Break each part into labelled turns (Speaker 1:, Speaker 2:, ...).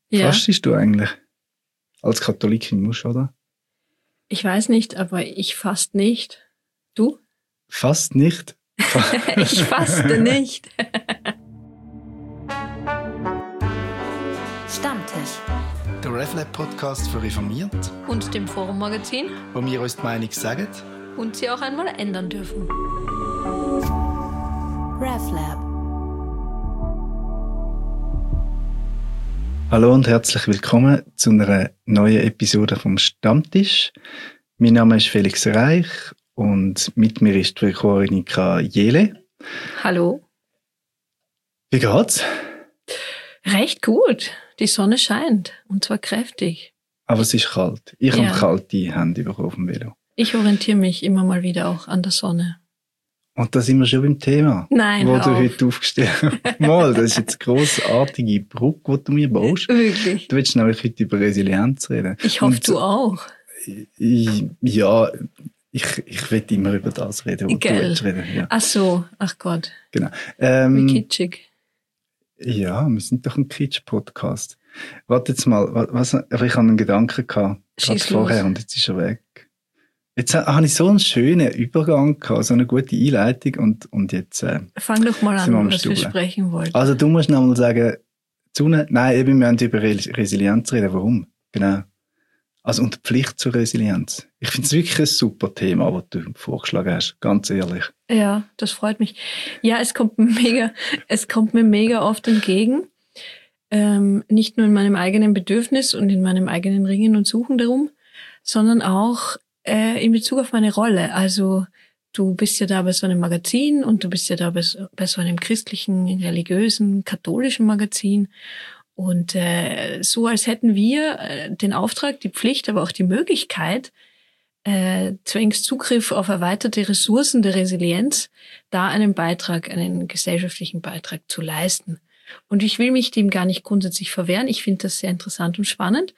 Speaker 1: Ja.
Speaker 2: Fastest du eigentlich? Als Katholikin musst du, oder?
Speaker 1: Ich weiß nicht, aber ich fast nicht. Du?
Speaker 2: Fast nicht.
Speaker 1: Ich faste nicht.
Speaker 3: Stammtisch.
Speaker 2: Der RefLab-Podcast für Reformiert,
Speaker 1: Und dem Forum-Magazin.
Speaker 2: wo wir uns die Meinung sagen.
Speaker 1: Und sie auch einmal ändern dürfen.
Speaker 3: RefLab.
Speaker 2: Hallo und herzlich willkommen zu einer neuen Episode vom Stammtisch. Mein Name ist Felix Reich und mit mir ist die Veronika Jele.
Speaker 1: Hallo.
Speaker 2: Wie geht's?
Speaker 1: Recht gut. Die Sonne scheint. Und zwar kräftig.
Speaker 2: Aber es ist kalt. Ich
Speaker 1: Ja.
Speaker 2: habe kalte Hände bekommen auf dem Velo.
Speaker 1: Ich orientiere mich immer mal wieder auch an der Sonne.
Speaker 2: Und da sind wir schon beim Thema,
Speaker 1: Nein,
Speaker 2: wo
Speaker 1: hör
Speaker 2: du
Speaker 1: auf.
Speaker 2: heute aufgestellt hast. Mal, das ist jetzt eine grossartige Brücke, die du mir baust.
Speaker 1: Wirklich.
Speaker 2: Du willst nämlich heute über Resilienz reden.
Speaker 1: Ich hoffe,
Speaker 2: Und
Speaker 1: du auch.
Speaker 2: ich will immer über das reden, was du
Speaker 1: Gell.
Speaker 2: willst reden. Ja,
Speaker 1: Ach so. Ach Gott.
Speaker 2: genau.
Speaker 1: Wie kitschig.
Speaker 2: Ja, wir sind doch ein Kitsch-Podcast. Warte jetzt mal, aber ich habe einen Gedanken gehabt, gerade
Speaker 1: Schieß
Speaker 2: vorher,
Speaker 1: los.
Speaker 2: und jetzt ist er weg. Jetzt habe ich so einen schönen Übergang gehabt, so eine gute Einleitung und jetzt...
Speaker 1: Fang doch mal
Speaker 2: Sind wir am
Speaker 1: an, was wir
Speaker 2: Stubeln.
Speaker 1: sprechen wollten.
Speaker 2: Also du musst noch mal sagen, nein, eben, wir haben über Resilienz reden. Warum? Genau. Also und die Pflicht zur Resilienz. Ich finde es wirklich ein super Thema, das du vorgeschlagen hast, ganz ehrlich.
Speaker 1: Ja, das freut mich. Ja, es kommt mir mega oft entgegen. Nicht nur in meinem eigenen Bedürfnis und in meinem eigenen Ringen und Suchen darum, sondern auch in Bezug auf meine Rolle. Also du bist ja da bei so einem Magazin und du bist ja da bei so einem christlichen, religiösen, katholischen Magazin. Und so als hätten wir den Auftrag, die Pflicht, aber auch die Möglichkeit, zwingend Zugriff auf erweiterte Ressourcen der Resilienz, da einen gesellschaftlichen Beitrag zu leisten. Und ich will mich dem gar nicht grundsätzlich verwehren. Ich finde das sehr interessant und spannend.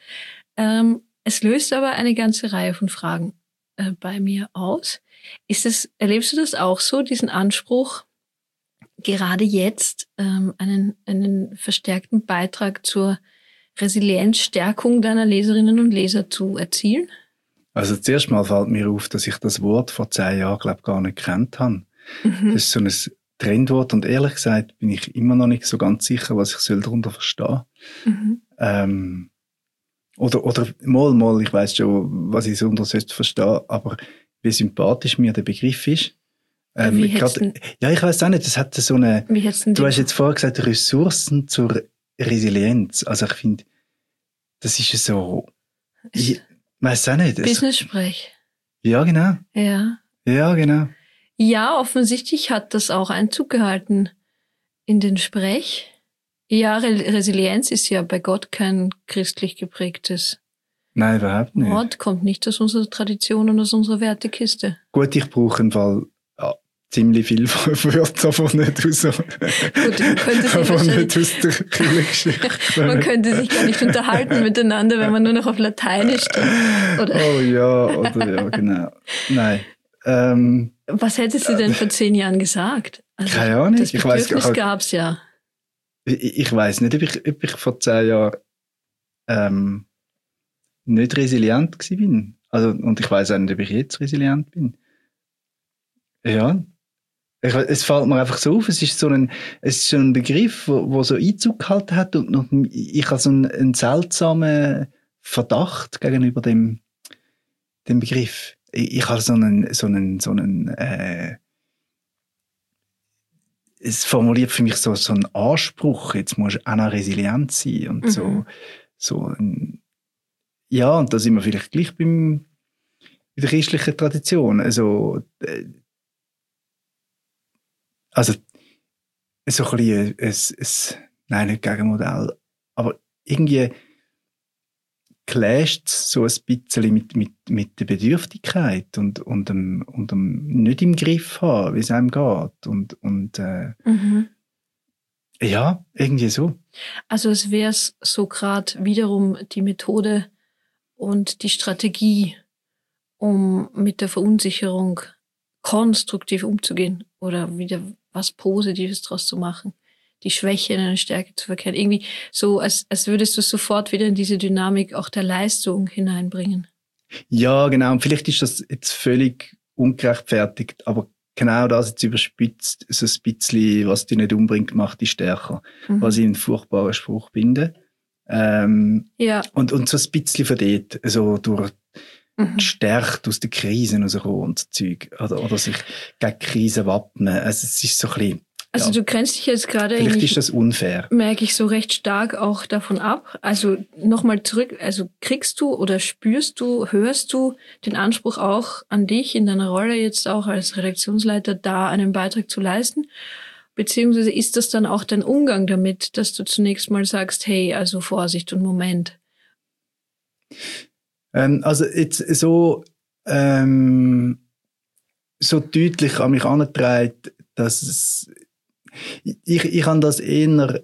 Speaker 1: Es löst aber eine ganze Reihe von Fragen bei mir aus. Erlebst du das auch so, diesen Anspruch, gerade jetzt einen verstärkten Beitrag zur Resilienzstärkung deiner Leserinnen und Leser zu erzielen?
Speaker 2: Also zuerst mal fällt mir auf, dass ich das Wort vor 10 Jahren, glaube ich, gar nicht gekannt habe. Das ist so ein Trendwort und ehrlich gesagt bin ich immer noch nicht so ganz sicher, was ich darunter verstehen soll. Oder mal, ich weiss schon, was ich darunter verstehe, aber wie sympathisch mir der Begriff ist. Ich weiss auch nicht, das hat so eine... Du hast jetzt vorher gesagt, Ressourcen zur Resilienz. Also ich finde, das ist so... Ich weiss auch nicht.
Speaker 1: Business-Sprech.
Speaker 2: Ja, genau.
Speaker 1: Ja.
Speaker 2: Ja, genau.
Speaker 1: Ja, offensichtlich hat das auch Einzug gehalten in den Sprech. Ja, Resilienz ist ja bei Gott kein christlich geprägtes
Speaker 2: Nein, überhaupt nicht.
Speaker 1: Wort, kommt nicht aus unserer Tradition und aus unserer Wertekiste.
Speaker 2: Gut, ich brauche im Fall ziemlich viel Wörter, aber nicht aus,
Speaker 1: Gut, man könnte
Speaker 2: aber
Speaker 1: sich
Speaker 2: nicht aus der Kirchengeschichte.
Speaker 1: man könnte sich gar nicht unterhalten miteinander, wenn man nur noch auf Lateinisch spricht. Oder?
Speaker 2: Oh ja, genau. Nein.
Speaker 1: Was hättest du denn vor 10 Jahren gesagt? Also,
Speaker 2: Keine Ahnung.
Speaker 1: Das
Speaker 2: Ich weiss
Speaker 1: Bedürfnis
Speaker 2: gar-
Speaker 1: gab's ja.
Speaker 2: Ich weiss nicht, ob ich vor 10 Jahren nicht resilient gewesen bin. Also, und ich weiss auch nicht, ob ich jetzt resilient bin. Ja. Es fällt mir einfach so auf, es ist so ein Begriff, wo so Einzug gehalten hat und ich habe so einen seltsamen Verdacht gegenüber dem Begriff. Ich habe es formuliert für mich so einen Anspruch, jetzt musst du auch noch resilient sein und ja, und da sind wir vielleicht gleich bei der christlichen Tradition. Also so ein bisschen nein, nicht Gegenmodell, aber irgendwie clasht es so ein bisschen mit der Bedürftigkeit und dem nicht im Griff haben, wie es einem geht. Und ja, irgendwie so.
Speaker 1: Also es wäre so gerade wiederum die Methode und die Strategie, um mit der Verunsicherung konstruktiv umzugehen oder wieder was Positives draus zu machen. die Schwäche in eine Stärke zu verkehren. Irgendwie so, als würdest du sofort wieder in diese Dynamik auch der Leistung hineinbringen.
Speaker 2: Ja, genau. Und vielleicht ist das jetzt völlig ungerechtfertigt, aber genau das jetzt überspitzt, so ein bisschen, was dich nicht umbringt, macht dich stärker. Was ich einen furchtbaren Spruch finde.
Speaker 1: Ja.
Speaker 2: Und so ein bisschen von dort, so durch gestärkt aus den Krisen rauskommen und so Zeug. Oder sich gegen Krisen wappnen. Also es ist so ein bisschen,
Speaker 1: also du grenzt dich jetzt gerade
Speaker 2: vielleicht
Speaker 1: eigentlich,
Speaker 2: ist das unfair.
Speaker 1: merke ich so recht stark auch davon ab. Also nochmal zurück, also kriegst du oder spürst du, hörst du den Anspruch auch an dich in deiner Rolle jetzt auch als Redaktionsleiter da einen Beitrag zu leisten? Beziehungsweise ist das dann auch dein Umgang damit, dass du zunächst mal sagst, hey, also Vorsicht und Moment?
Speaker 2: Also jetzt so deutlich an mich herangetragen, dass es ich habe das eher,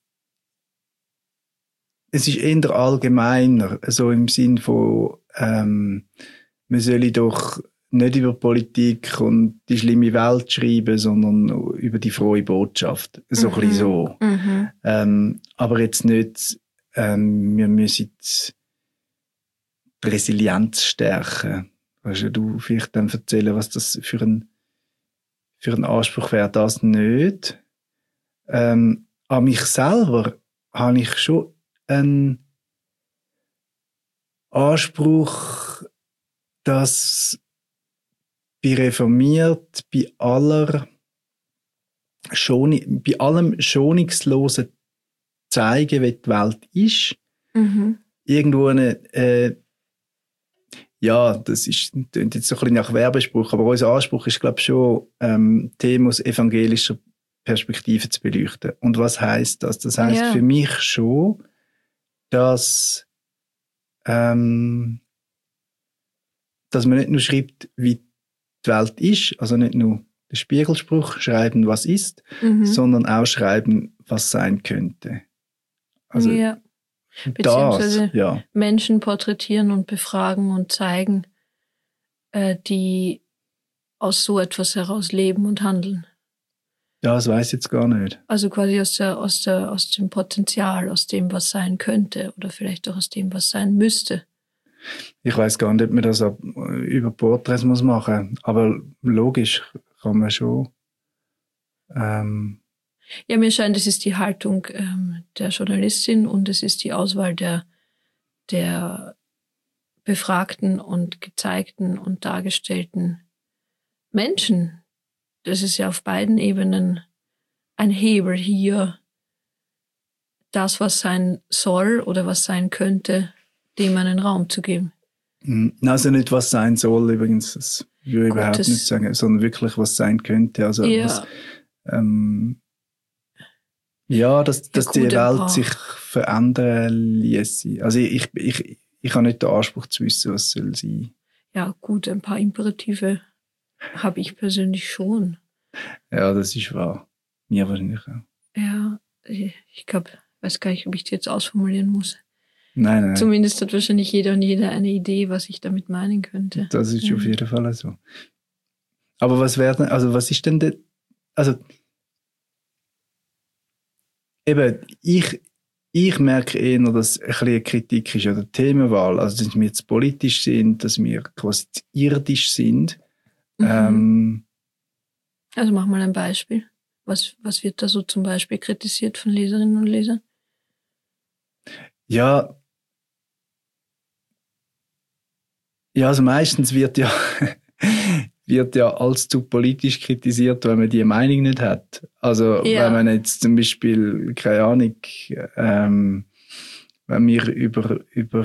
Speaker 2: es ist eher allgemeiner, so im Sinn von, man soll doch nicht über Politik und die schlimme Welt schreiben, sondern über die frohe Botschaft. So ein bisschen so. Aber jetzt nicht, wir müssen die Resilienz stärken. Kannst du vielleicht dann erzählen, was das für ein Anspruch wäre, das nicht? An mich selber habe ich schon einen Anspruch, dass bei Reformiert, bei allem schonungslosen zeigen, wie die Welt ist. Irgendwo eine, ja, das klingt jetzt so ein bisschen nach Werbespruch, aber unser Anspruch ist, glaube ich, schon, Themen aus evangelischer Perspektive zu beleuchten. Und was heisst das? Das heisst für mich schon, dass man nicht nur schreibt, wie die Welt ist, also nicht nur den Spiegelspruch schreiben, was ist, sondern auch schreiben, was sein könnte. Also
Speaker 1: beziehungsweise Menschen porträtieren und befragen und zeigen, die aus so etwas heraus leben und handeln.
Speaker 2: Ja, das weiß ich jetzt gar nicht.
Speaker 1: Also quasi aus dem Potenzial, aus dem, was sein könnte oder vielleicht auch aus dem, was sein müsste.
Speaker 2: Ich weiß gar nicht, ob man das über Porträts machen muss, aber logisch kann man schon.
Speaker 1: Ja, mir scheint, es ist die Haltung der Journalistin und es ist die Auswahl der befragten und gezeigten und dargestellten Menschen. Das ist ja auf beiden Ebenen ein Hebel hier, das, was sein soll oder was sein könnte, dem einen Raum zu geben.
Speaker 2: Also nicht, was sein soll, übrigens, das würde ich überhaupt nicht sagen, sondern wirklich, was sein könnte. Also was, dass die Welt sich verändern ließe. Also ich habe nicht den Anspruch zu wissen, was soll sein.
Speaker 1: Ja, gut, ein paar Imperative habe ich persönlich schon.
Speaker 2: Ja, das ist wahr. Mir wahrscheinlich auch.
Speaker 1: Ja, ich glaube, weiß gar nicht, ob ich die jetzt ausformulieren muss.
Speaker 2: Nein.
Speaker 1: Zumindest hat wahrscheinlich jeder und jede eine Idee, was ich damit meinen könnte.
Speaker 2: Das ist auf jeden Fall so. Aber was ist denn also eben, ich merke eher, dass ein bisschen eine Kritik ist an der Themenwahl, also dass wir jetzt politisch sind, dass wir quasi irdisch sind.
Speaker 1: Also mach mal ein Beispiel. Was wird da so zum Beispiel kritisiert von Leserinnen und Lesern?
Speaker 2: Ja, also meistens wird ja allzu politisch kritisiert, wenn man die Meinung nicht hat. Also wenn man jetzt zum Beispiel, keine Ahnung, wenn wir über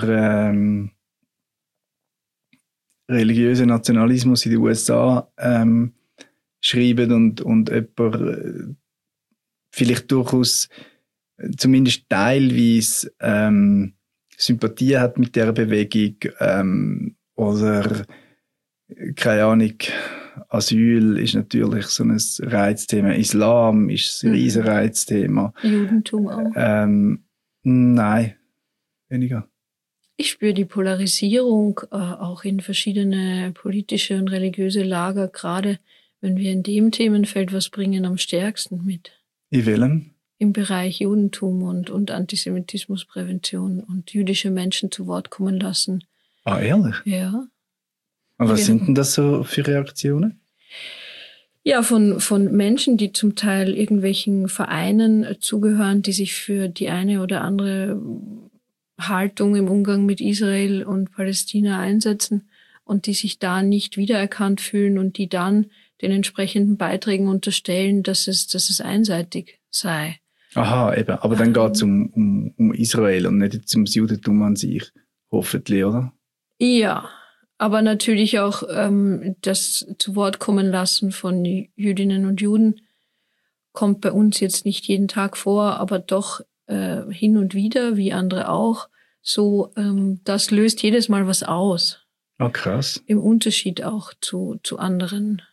Speaker 2: religiösen Nationalismus in den USA schreiben und jemand vielleicht durchaus zumindest teilweise Sympathie hat mit der Bewegung oder keine Ahnung, Asyl ist natürlich so ein Reizthema, Islam ist ein riesen Reizthema.
Speaker 1: Judentum auch?
Speaker 2: Nein, weniger.
Speaker 1: Ich spüre die Polarisierung auch in verschiedene politische und religiöse Lager, gerade wenn wir in dem Themenfeld was bringen, am stärksten mit.
Speaker 2: In welchem?
Speaker 1: im Bereich Judentum und Antisemitismusprävention und jüdische Menschen zu Wort kommen lassen.
Speaker 2: Ah, ehrlich?
Speaker 1: Ja.
Speaker 2: Und was sind denn das so für Reaktionen?
Speaker 1: Ja, von Menschen, die zum Teil irgendwelchen Vereinen zugehören, die sich für die eine oder andere Haltung im Umgang mit Israel und Palästina einsetzen und die sich da nicht wiedererkannt fühlen und die dann den entsprechenden Beiträgen unterstellen, dass es einseitig sei.
Speaker 2: Aha, eben. Aber dann geht es um Israel und nicht jetzt ums Judentum an sich. Hoffentlich, oder?
Speaker 1: Ja, aber natürlich auch das zu Wort kommen lassen von Jüdinnen und Juden kommt bei uns jetzt nicht jeden Tag vor, aber doch hin und wieder, wie andere auch. So, das löst jedes Mal was aus.
Speaker 2: Ah, krass.
Speaker 1: Im Unterschied auch zu anderen,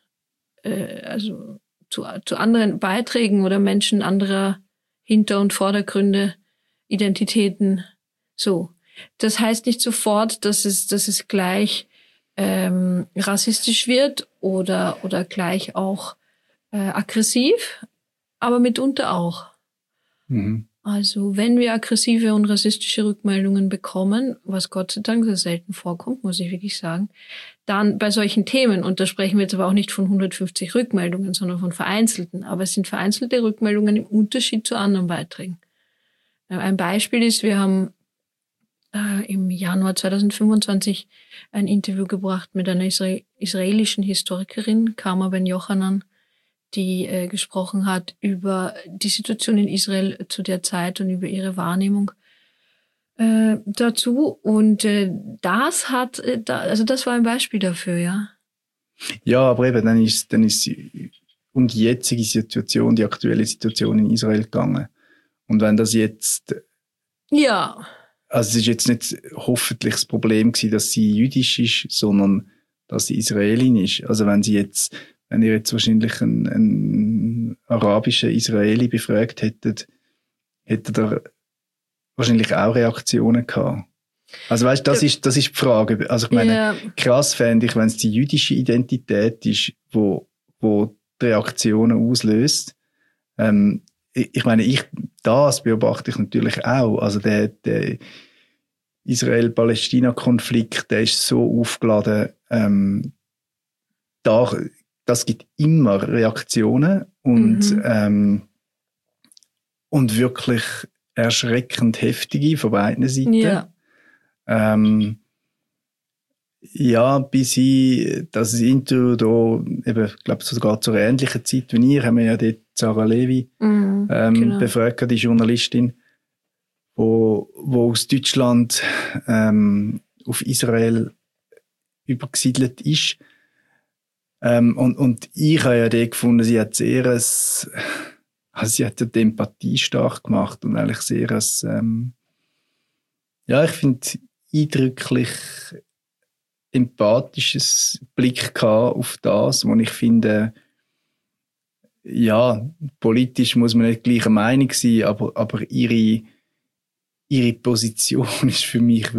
Speaker 1: also zu anderen Beiträgen oder Menschen anderer Hinter- und Vordergründe, Identitäten. So. Das heißt nicht sofort, dass es gleich rassistisch wird oder gleich auch aggressiv, aber mitunter auch.
Speaker 2: Mhm.
Speaker 1: Also wenn wir aggressive und rassistische Rückmeldungen bekommen, was Gott sei Dank sehr selten vorkommt, muss ich wirklich sagen, dann bei solchen Themen, und da sprechen wir jetzt aber auch nicht von 150 Rückmeldungen, sondern von vereinzelten, aber es sind vereinzelte Rückmeldungen im Unterschied zu anderen Beiträgen. Ein Beispiel ist, wir haben im Januar 2025 ein Interview gebracht mit einer israelischen Historikerin, Karma Ben Yochanan, die gesprochen hat über die Situation in Israel zu der Zeit und über ihre Wahrnehmung dazu. Und das war ein Beispiel dafür, ja.
Speaker 2: Ja, aber eben, dann ist um die jetzige Situation, die aktuelle Situation in Israel gegangen. Und wenn das jetzt...
Speaker 1: Ja.
Speaker 2: Also es ist jetzt nicht hoffentlich das Problem gewesen, dass sie jüdisch ist, sondern dass sie Israelin ist. Also wenn ihr jetzt wahrscheinlich einen arabischen Israeli befragt hättet ihr wahrscheinlich auch Reaktionen gehabt. Also weißt, das ist die Frage. Also ich meine, krass fände ich, wenn es die jüdische Identität ist, wo die Reaktionen auslöst. Ich meine, das beobachte ich natürlich auch. Also der Israel-Palästina-Konflikt, der ist so aufgeladen, das gibt immer Reaktionen und wirklich erschreckend heftige von beiden Seiten.
Speaker 1: Ja.
Speaker 2: Ja, bis das Interview da, eben, ich glaube sogar zur ähnlichen Zeit wie ihr, haben wir ja dort Sarah Levi
Speaker 1: genau.
Speaker 2: befragt, die Journalistin, wo aus Deutschland auf Israel übergesiedelt ist. Und ich habe ja dort gefunden, sie hat ja die Empathie stark gemacht und eigentlich sehr ich finde, eindrücklich empathisches Blick gehabt auf das, wo ich finde, ja, politisch muss man nicht gleicher Meinung sein, aber ihre Position ist für mich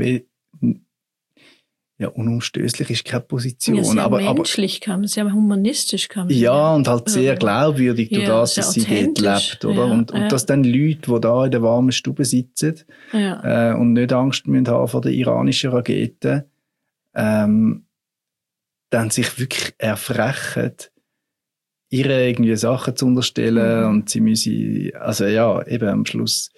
Speaker 2: unumstößlich ist keine Position.
Speaker 1: Ja, sehr menschlich kam, sehr humanistisch kam.
Speaker 2: Ja, und halt sehr glaubwürdig durch das, dass sie dort lebt, oder?
Speaker 1: Ja,
Speaker 2: und dass dann Leute, die da in der warmen Stube sitzen und nicht Angst müssen haben vor den iranischen Raketen, dann sich wirklich erfrechen, ihr irgendwie Sachen zu unterstellen und sie müssen, also ja, eben am Schluss,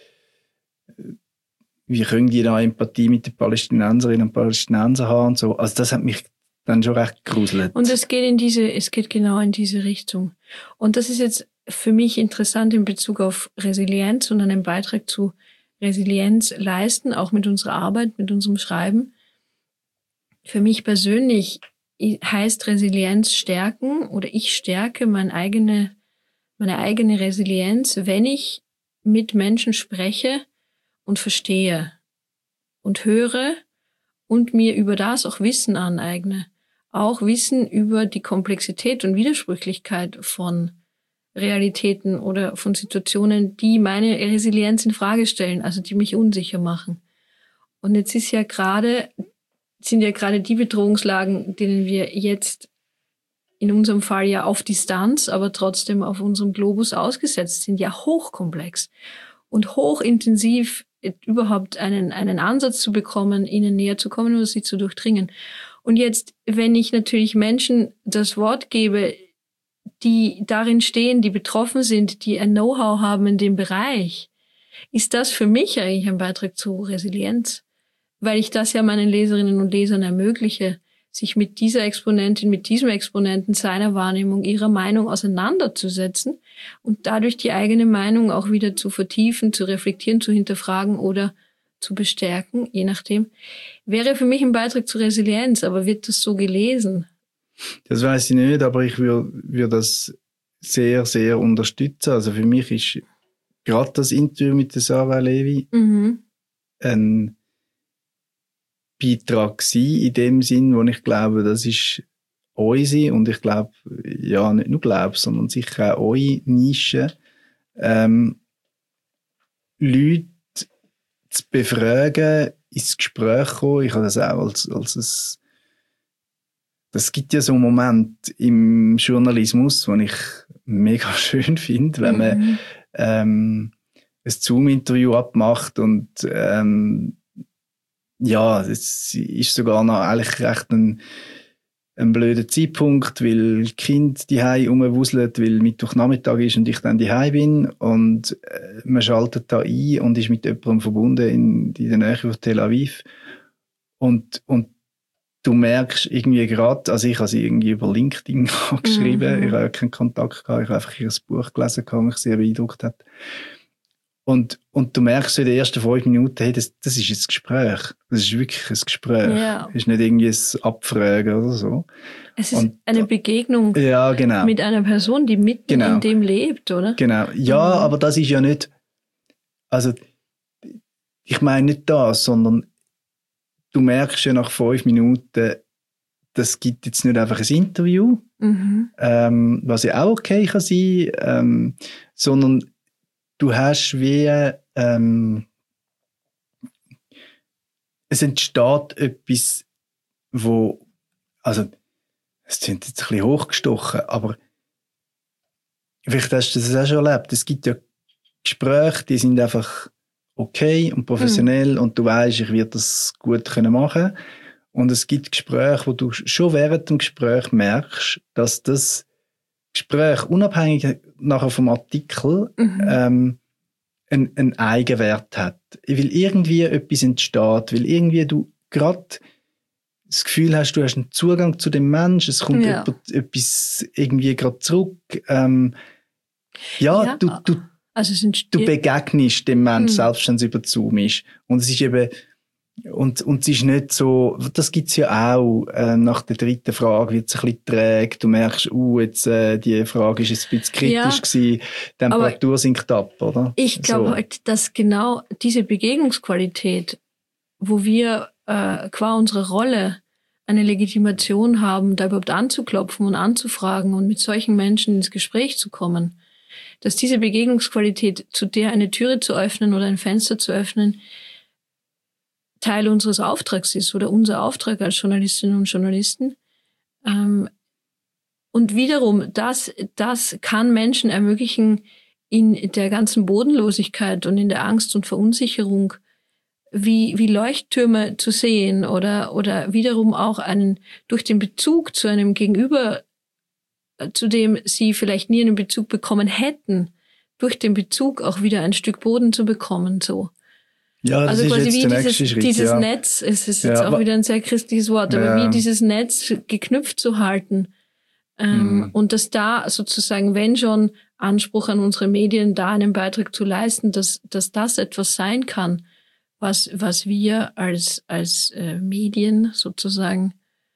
Speaker 2: wie können die da Empathie mit den Palästinenserinnen und Palästinensern haben und so. Also das hat mich dann schon recht gruselt.
Speaker 1: Und es geht genau in diese Richtung. Und das ist jetzt für mich interessant in Bezug auf Resilienz und einen Beitrag zu Resilienz leisten, auch mit unserer Arbeit, mit unserem Schreiben. Für mich persönlich heißt Resilienz stärken oder ich stärke meine eigene Resilienz, wenn ich mit Menschen spreche und verstehe und höre und mir über das auch Wissen aneigne. Auch Wissen über die Komplexität und Widersprüchlichkeit von Realitäten oder von Situationen, die meine Resilienz in Frage stellen, also die mich unsicher machen. Und jetzt sind ja gerade die Bedrohungslagen, denen wir jetzt in unserem Fall ja auf Distanz, aber trotzdem auf unserem Globus ausgesetzt sind, ja hochkomplex und hochintensiv überhaupt einen Ansatz zu bekommen, ihnen näher zu kommen oder sie zu durchdringen. Und jetzt, wenn ich natürlich Menschen das Wort gebe, die darin stehen, die betroffen sind, die ein Know-how haben in dem Bereich, ist das für mich eigentlich ein Beitrag zu Resilienz, weil ich das ja meinen Leserinnen und Lesern ermögliche, sich mit dieser Exponentin, mit diesem Exponenten seiner Wahrnehmung, ihrer Meinung auseinanderzusetzen und dadurch die eigene Meinung auch wieder zu vertiefen, zu reflektieren, zu hinterfragen oder zu bestärken, je nachdem, wäre für mich ein Beitrag zur Resilienz, aber wird das so gelesen?
Speaker 2: Das weiss ich nicht, aber ich würde das sehr, sehr unterstützen. Also für mich ist gerade das Interview mit der Sarah Levy ein Beitrag gewesen, in dem Sinn, wo ich glaube, das ist unsere, und ich glaube, ja, nicht nur glaube, sondern sicher auch eure Nische, Leute zu befragen, ins Gespräch kommen. Ich habe das auch als das gibt ja so einen Moment im Journalismus, den ich mega schön finde, wenn man ein Zoom-Interview abmacht und ja, es ist sogar noch eigentlich recht ein blöder Zeitpunkt, weil die Kinder daheim rumwuseln, weil Mittwochnachmittag ist und ich dann daheim bin und man schaltet da ein und ist mit jemandem verbunden in der Nähe von Tel Aviv und du merkst irgendwie gerade, also ich habe sie irgendwie über LinkedIn geschrieben, ich habe keinen Kontakt gehabt, ich habe einfach ihr Buch gelesen, das mich sehr beeindruckt hat. Und du merkst so in den ersten 5 Minuten, hey, das ist ein Gespräch. Das ist wirklich ein Gespräch.
Speaker 1: Ja.
Speaker 2: Es ist nicht irgendwie ein Abfragen oder so.
Speaker 1: Es ist eine Begegnung mit einer Person, die mitten in dem lebt, oder?
Speaker 2: Genau. Ja, aber das ist ja nicht, also ich meine nicht das, sondern du merkst ja nach 5 Minuten, das gibt jetzt nicht einfach ein Interview, was ja auch okay kann sein, sondern du hast wie, es entsteht etwas, wo, also, es klingt jetzt ein bisschen hochgestochen, aber vielleicht hast du das auch schon erlebt. Es gibt ja Gespräche, die sind einfach okay und professionell und du weißt, ich werde das gut machen können. Und es gibt Gespräche, wo du schon während dem Gespräch merkst, dass das Gespräch, unabhängig nachher vom Artikel, einen Eigenwert hat. Weil irgendwie etwas entsteht, weil irgendwie du gerade das Gefühl hast, du hast einen Zugang zu dem Menschen, es kommt etwas irgendwie gerade zurück. Du begegnest dem Menschen, selbst wenn es über Zoom ist. Und es ist eben, und es ist nicht so, das gibt's ja auch, nach der 3. Frage wird es ein bisschen träge, du merkst, jetzt, die Frage ist ein bisschen kritisch gewesen, die Temperatur sinkt ab, oder?
Speaker 1: Ich glaube halt, dass genau diese Begegnungsqualität, wo wir qua unserer Rolle eine Legitimation haben, da überhaupt anzuklopfen und anzufragen und mit solchen Menschen ins Gespräch zu kommen, dass diese Begegnungsqualität, zu der eine Türe zu öffnen oder ein Fenster zu öffnen, Teil unseres Auftrags ist oder unser Auftrag als Journalistinnen und Journalisten. Und wiederum, das kann Menschen ermöglichen, in der ganzen Bodenlosigkeit und in der Angst und Verunsicherung wie Leuchttürme zu sehen oder wiederum auch durch den Bezug zu einem Gegenüber, zu dem sie vielleicht nie einen Bezug bekommen hätten, durch den Bezug auch wieder ein Stück Boden zu bekommen, so.
Speaker 2: Ja, das
Speaker 1: also
Speaker 2: ist
Speaker 1: quasi
Speaker 2: jetzt
Speaker 1: wie
Speaker 2: der nächste Schritt,
Speaker 1: dieses Netz, es ist jetzt auch wieder ein sehr christliches Wort, aber wie dieses Netz geknüpft zu halten. Und dass da sozusagen, wenn schon Anspruch an unsere Medien, da einen Beitrag zu leisten, dass das etwas sein kann, was wir als Medien sozusagen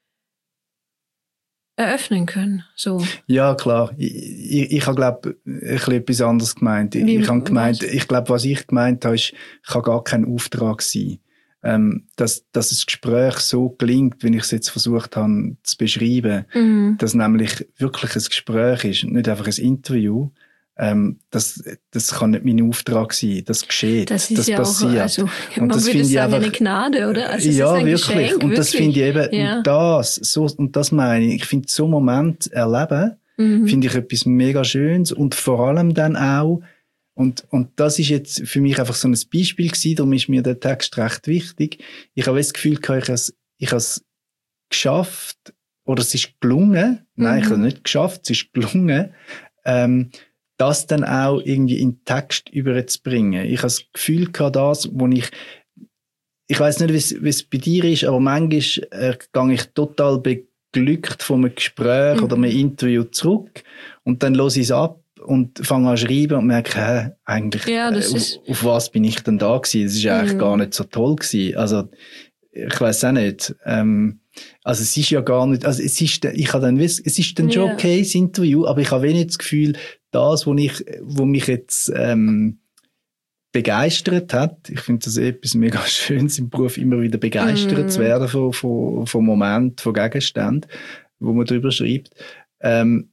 Speaker 1: eröffnen können. So.
Speaker 2: Ja, klar. Ich habe, glaube ich, etwas anderes gemeint. Ich glaube, was ich gemeint habe, ist, ich kann gar kein Auftrag sein. Dass das Gespräch so gelingt, wie ich es jetzt versucht habe zu beschreiben, dass nämlich wirklich ein Gespräch ist, nicht einfach ein Interview, Das kann nicht mein Auftrag sein. Das geschieht.
Speaker 1: Das ist
Speaker 2: das
Speaker 1: ja
Speaker 2: passiert.
Speaker 1: Auch, also,
Speaker 2: und
Speaker 1: man
Speaker 2: das
Speaker 1: würde sagen,
Speaker 2: einfach,
Speaker 1: eine Gnade, oder? Also es
Speaker 2: ja,
Speaker 1: ist ein
Speaker 2: wirklich.
Speaker 1: Geschenk,
Speaker 2: und das finde ich eben,
Speaker 1: ja.
Speaker 2: und das meine ich finde so einen Moment erleben, finde ich etwas mega Schönes und vor allem dann auch, und das ist jetzt für mich einfach so ein Beispiel gewesen, darum ist mir der Text recht wichtig. Ich habe das Gefühl, ich habe es geschafft, oder es ist gelungen, nein, ich habe es nicht geschafft, es ist gelungen, das dann auch irgendwie in den Text überzubringen. Ich habe das Gefühl gehabt, wo ich weiss nicht, wie es bei dir ist, aber manchmal gehe ich total beglückt von einem Gespräch oder einem Interview zurück und dann höre ich es ab und fange an zu schreiben und merke, eigentlich, auf was bin ich denn da gewesen? Das ist eigentlich gar nicht so toll gewesen. Also, ich weiss auch nicht. Also es ist ja gar nicht, also es ist dann schon okay, das Interview, aber ich habe wenig das Gefühl, das, wo mich jetzt begeistert hat, ich finde das etwas mega Schönes im Beruf, immer wieder begeistert zu werden von Momenten, von Gegenständen, wo man drüber schreibt, dann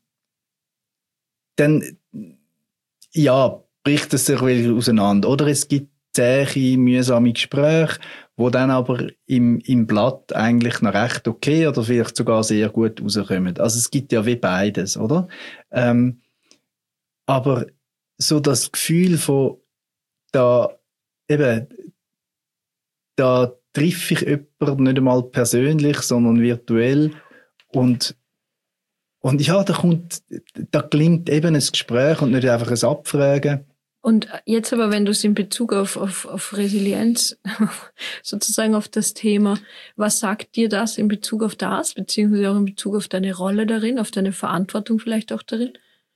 Speaker 2: ja, bricht es sich wieder auseinander. Oder es gibt zähe, mühsame Gespräche, wo dann aber im Blatt eigentlich noch recht okay oder vielleicht sogar sehr gut rauskommen. Also es gibt ja wie beides, oder? Aber so das Gefühl von da treffe ich jemanden nicht einmal persönlich, sondern virtuell und ja, da gelingt eben ein Gespräch und nicht einfach ein Abfragen.
Speaker 1: Und jetzt aber, wenn du es in Bezug auf Resilienz, sozusagen auf das Thema, was sagt dir das in Bezug auf das, beziehungsweise auch in Bezug auf deine Rolle darin, auf deine Verantwortung vielleicht auch darin?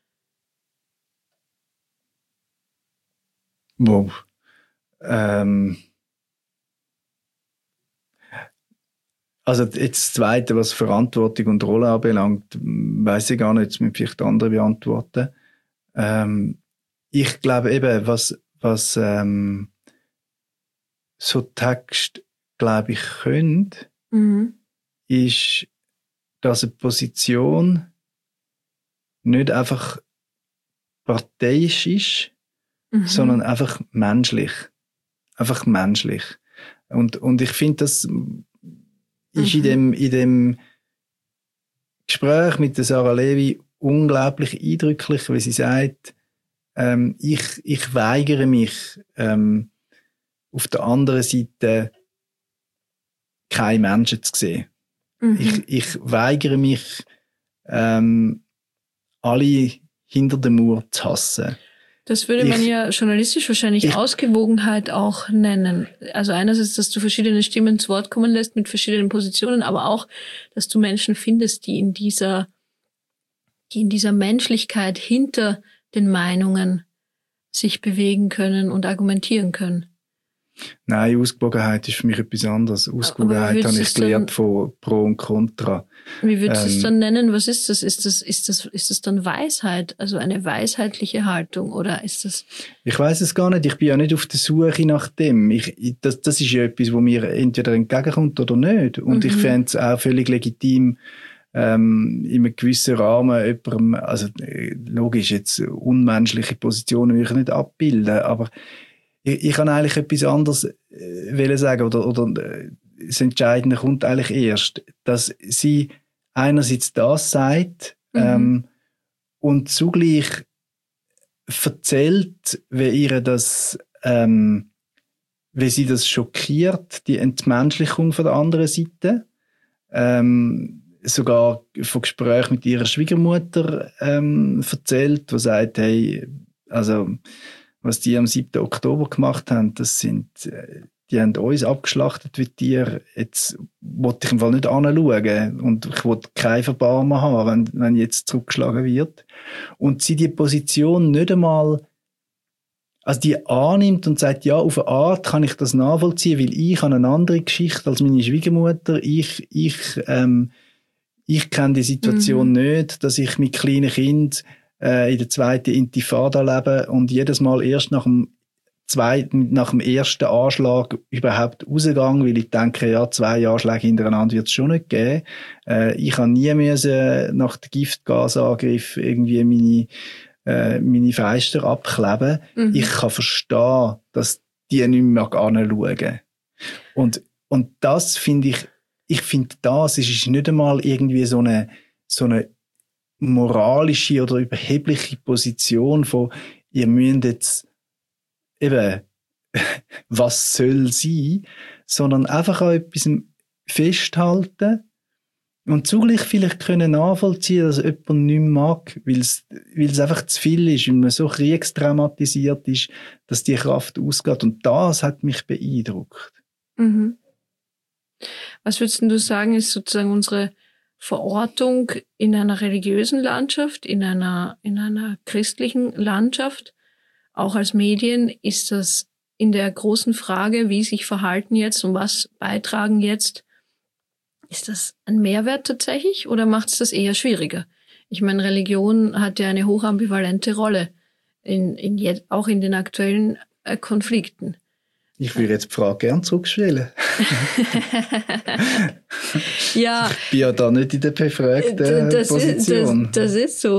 Speaker 2: Wow. Also jetzt das Zweite, was Verantwortung und Rolle anbelangt, weiss ich gar nicht, das müssen vielleicht andere beantworten. Ich glaube eben, was so Text, glaube ich, können, ist, dass eine Position nicht einfach parteiisch ist, sondern einfach menschlich. Einfach menschlich. Und ich finde, das ist in dem Gespräch mit der Sarah Levi unglaublich eindrücklich, weil sie sagt, ich weigere mich, auf der anderen Seite keine Menschen zu sehen. Ich weigere mich, alle hinter der Mauer zu hassen.
Speaker 1: Das würde man ja journalistisch wahrscheinlich Ausgewogenheit auch nennen. Also einerseits, dass du verschiedene Stimmen zu Wort kommen lässt mit verschiedenen Positionen, aber auch, dass du Menschen findest, die in dieser Menschlichkeit hinter den Meinungen sich bewegen können und argumentieren können.
Speaker 2: Nein, Ausgewogenheit ist für mich etwas anderes. Ausgewogenheit habe ich gelernt von Pro und Contra.
Speaker 1: Wie würdest du es dann nennen? Was ist das? Ist das dann Weisheit? Also eine weisheitliche Haltung? Oder ist das? Ich
Speaker 2: weiss es gar nicht. Ich bin ja nicht auf der Suche nach dem. Das ist ja etwas, wo mir entweder entgegenkommt oder nicht. Und ich fände es auch völlig legitim, in einem gewissen Rahmen jemandem, also logisch, jetzt unmenschliche Positionen will ich nicht abbilden, aber ich kann eigentlich etwas anderes sagen, oder das Entscheidende kommt eigentlich erst, dass sie einerseits das sagt und zugleich erzählt, wie sie das schockiert, die Entmenschlichung von der anderen Seite, sogar von Gesprächen mit ihrer Schwiegermutter erzählt, die sagt, hey, also was die am 7. Oktober gemacht haben, die haben uns abgeschlachtet wie Tiere. Jetzt wollte ich im Fall nicht anschauen und ich wollte kein Verbarmen haben, wenn jetzt zurückgeschlagen wird. Und sie die Position nicht einmal, also die annimmt und sagt, ja, auf eine Art kann ich das nachvollziehen, weil ich habe eine andere Geschichte als meine Schwiegermutter. Ich kenne die Situation nicht, dass ich mit kleinen Kindern in der zweiten Intifada leben und jedes Mal erst nach dem ersten Anschlag überhaupt rausgegangen, weil ich denke, ja, 2 Anschläge hintereinander wird es schon nicht geben. Ich habe nie müssen nach dem Giftgasangriff irgendwie meine Fenster abkleben. Ich kann verstehen, dass die nicht mehr anschauen. Und das finde ich finde das ist nicht einmal irgendwie so eine moralische oder überhebliche Position von, ihr müsst jetzt eben, was soll sein, sondern einfach an etwas festhalten und zugleich vielleicht können nachvollziehen, dass jemand nicht mag, weil es einfach zu viel ist, weil man so kriegstraumatisiert ist, dass die Kraft ausgeht. Und das hat mich beeindruckt.
Speaker 1: Mhm. Was würdest du sagen, ist sozusagen unsere Verortung in einer religiösen Landschaft, in einer christlichen Landschaft, auch als Medien? Ist das in der großen Frage, wie sich verhalten jetzt und was beitragen jetzt, ist das ein Mehrwert tatsächlich oder macht es das eher schwieriger? Ich meine, Religion hat ja eine hochambivalente Rolle, auch in den aktuellen Konflikten.
Speaker 2: Ich würde jetzt die Frage gerne zurückstellen.
Speaker 1: Ja.
Speaker 2: Ich bin ja da nicht in der befragten Position.
Speaker 1: Das ist so.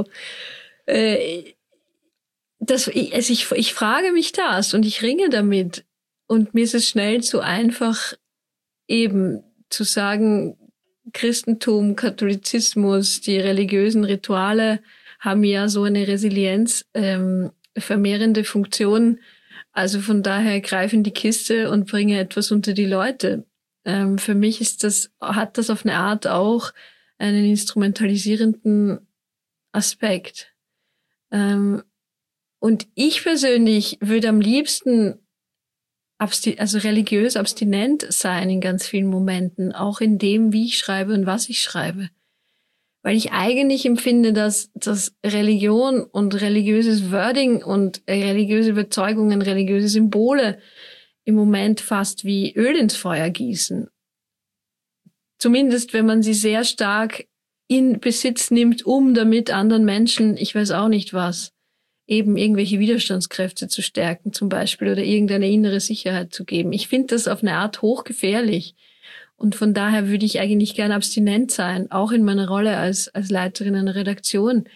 Speaker 1: Ich frage mich das und ich ringe damit. Und mir ist es schnell zu einfach, eben zu sagen, Christentum, Katholizismus, die religiösen Rituale haben ja so eine Resilienz, vermehrende Funktion. Also von daher greife in die Kiste und bringe etwas unter die Leute. Für mich hat das auf eine Art auch einen instrumentalisierenden Aspekt. Und ich persönlich würde am liebsten religiös abstinent sein in ganz vielen Momenten, auch in dem, wie ich schreibe und was ich schreibe. Weil ich eigentlich empfinde, dass Religion und religiöses Wording und religiöse Überzeugungen, religiöse Symbole im Moment fast wie Öl ins Feuer gießen. Zumindest, wenn man sie sehr stark in Besitz nimmt, um damit anderen Menschen, ich weiß auch nicht was, eben irgendwelche Widerstandskräfte zu stärken zum Beispiel oder irgendeine innere Sicherheit zu geben. Ich finde das auf eine Art hochgefährlich. Und von daher würde ich eigentlich gerne abstinent sein, auch in meiner Rolle als Leiterin einer Redaktion.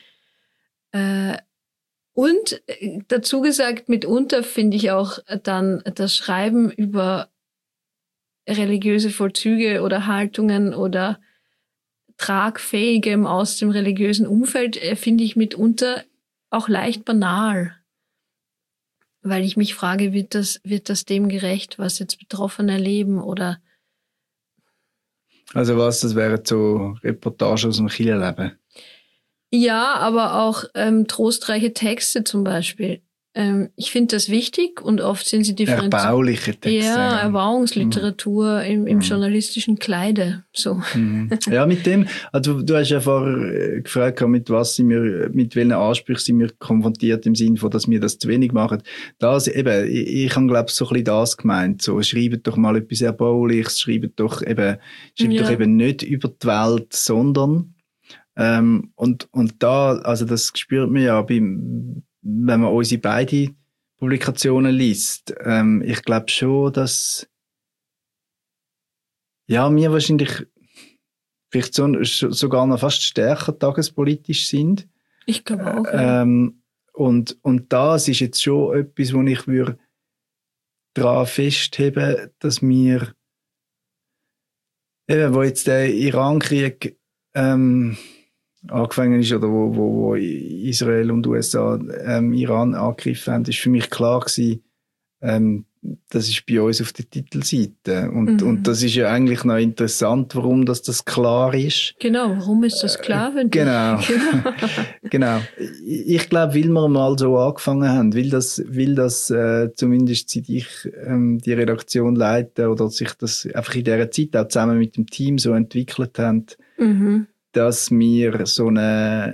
Speaker 1: Und dazu gesagt, mitunter finde ich auch dann das Schreiben über religiöse Vollzüge oder Haltungen oder Tragfähigem aus dem religiösen Umfeld, finde ich mitunter auch leicht banal. Weil ich mich frage, wird das dem gerecht, was jetzt Betroffene erleben oder?
Speaker 2: Also das wären so Reportagen aus dem Kirchenleben?
Speaker 1: Ja, aber auch trostreiche Texte zum Beispiel. Ich finde das wichtig und oft sind sie differenziert.
Speaker 2: Erbauliche Texte.
Speaker 1: Ja, Erbauungsliteratur im journalistischen Kleide. So.
Speaker 2: Ja, mit dem, also du hast ja vorher gefragt, mit welchen Ansprüchen sind wir konfrontiert im Sinne von, dass wir das zu wenig machen. Das eben, ich habe glaube so ein bisschen das gemeint, so, schreibt doch mal etwas Erbauliches, schreibt doch eben nicht über die Welt, sondern und da, also das spürt man ja wenn man unsere beiden Publikationen liest. Ich glaube schon, dass wir wahrscheinlich vielleicht sogar noch fast stärker tagespolitisch sind.
Speaker 1: Ich glaube auch. Ja.
Speaker 2: Und das ist jetzt schon etwas, wo ich würde daran festheben, dass wir eben, wo jetzt der Iran-Krieg angefangen ist, oder wo Israel und USA Iran angegriffen haben, ist für mich klar gewesen, das ist bei uns auf der Titelseite. Und das ist ja eigentlich noch interessant, warum das klar ist.
Speaker 1: Genau, warum ist das klar?
Speaker 2: Genau. Ich glaube, weil wir mal so angefangen haben, weil das zumindest seit ich die Redaktion leite oder sich das einfach in dieser Zeit auch zusammen mit dem Team so entwickelt haben, dass wir so eine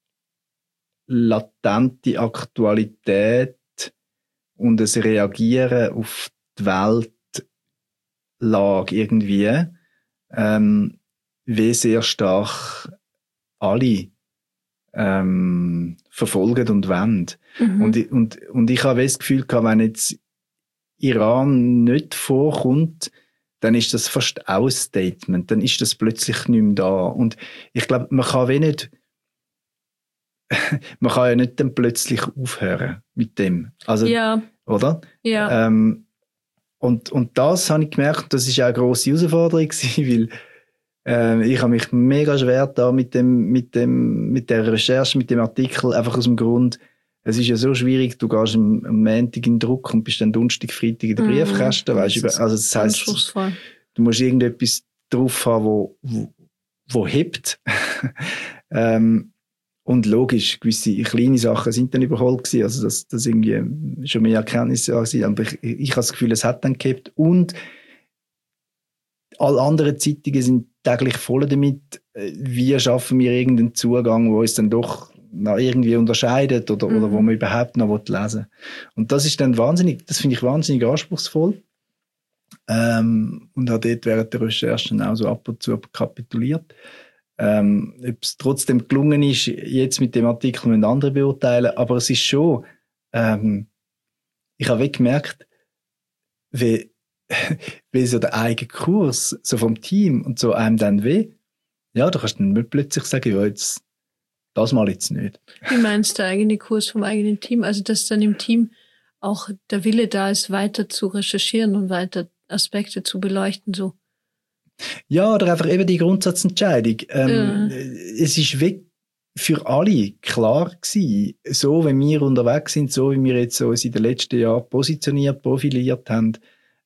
Speaker 2: latente Aktualität und das Reagieren auf die Weltlage irgendwie wie sehr stark alle verfolgen und wollen. Und ich habe das Gefühl gehabt, wenn jetzt Iran nicht vorkommt, dann ist das fast auch ein Statement. Dann ist das plötzlich nicht mehr da. Und ich glaube, man kann nicht man kann ja nicht dann plötzlich aufhören mit dem. Also,
Speaker 1: ja.
Speaker 2: Oder?
Speaker 1: Ja.
Speaker 2: Und das habe ich gemerkt, das ist auch eine grosse Herausforderung gewesen, weil ich habe mich mega schwer da mit der Recherche, mit dem Artikel, einfach aus dem Grund, es ist ja so schwierig, du gehst am Montag in den Druck und bist dann Donnerstag, Freitag in den Briefkasten, weißt du, also das heisst, du musst irgendetwas drauf haben, wo hebt. Und logisch, gewisse kleine Sachen sind dann überholt gewesen, also das irgendwie schon mehr Erkenntnisse waren, aber ich habe das Gefühl, es hat dann gehabt. Und alle anderen Zeitungen sind täglich voll damit, wie schaffen wir irgendeinen Zugang, wo uns dann doch noch irgendwie unterscheidet oder wo man überhaupt noch lesen will. Und das ist dann das finde ich wahnsinnig anspruchsvoll. Und habe dort während der Recherche auch so ab und zu kapituliert. Ob es trotzdem gelungen ist, jetzt mit dem Artikel mit anderen beurteilen, aber es ist schon, ich habe gemerkt, wie so der eigene Kurs so vom Team und so einem dann ja, da kannst du dann plötzlich sagen, ja, jetzt, das mal jetzt nicht.
Speaker 1: Wie meinst du der eigene Kurs vom eigenen Team? Also, dass dann im Team auch der Wille da ist, weiter zu recherchieren und weiter Aspekte zu beleuchten, so.
Speaker 2: Ja, oder einfach eben die Grundsatzentscheidung. Es ist weg für alle klar gewesen, so wie wir unterwegs sind, so wie wir jetzt so uns in den letzten Jahren positioniert, profiliert haben,